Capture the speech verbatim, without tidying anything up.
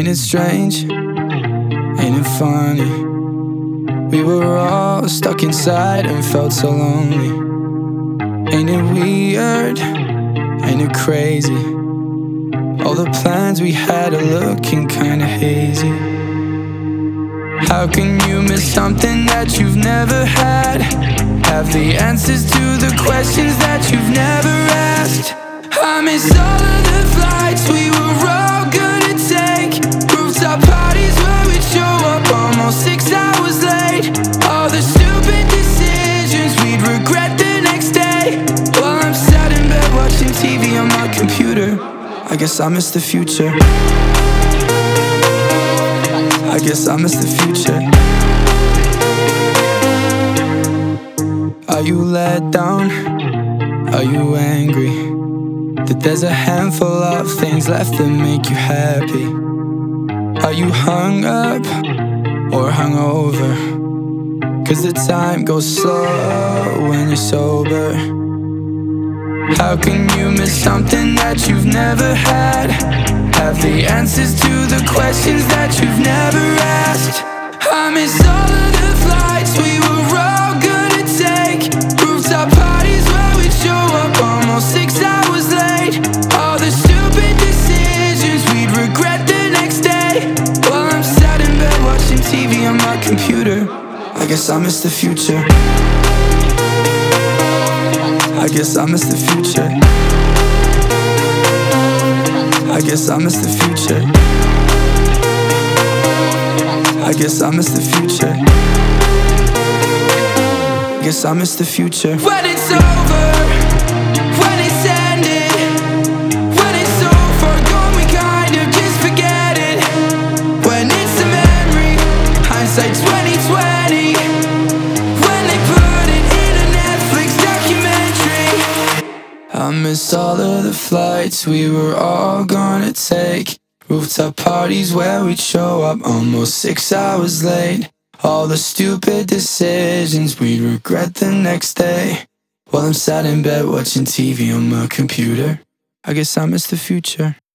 Ain't it strange? Ain't it funny? We were all stuck inside and felt so lonely. Ain't it weird? Ain't it crazy? All the plans we had are looking kinda hazy. How can you miss something that you've never had? Have the answers to the questions that you've never asked. I miss all of the flights we were all gonna take, rooftop parties where we'd show up almost six hours late. All the stupid decisions we'd regret the next day. While I'm sat in bed watching T V on my computer, I guess I miss the future. I guess I miss the future. Are you let down? Are you angry that there's a handful of things left that make you happy? Are you hung up or hungover? 'Cause the time goes slow when you're sober. How can you miss something that you've never had? Have the answers to the questions that you've never asked. I miss all of the flights we were all gonna take, rooftop parties where we'd show up almost six hours late. All the stupid decisions we'd regret the next day. While I'm sat in bed watching T V on my computer, I guess I miss the future. I guess I miss the future. I guess I miss the future. I guess I miss the future. Guess I miss the future. When it's over, when it's ended, when it's so far gone we kind of just forget it. When it's a memory, hindsight twenty twenty. When they put it in a Netflix documentary. I miss all of the flights we were all gonna take, rooftop parties where we'd show up almost six hours late. All the stupid decisions we'd regret the next day. While I'm sat in bed watching T V on my computer, I guess I miss the future.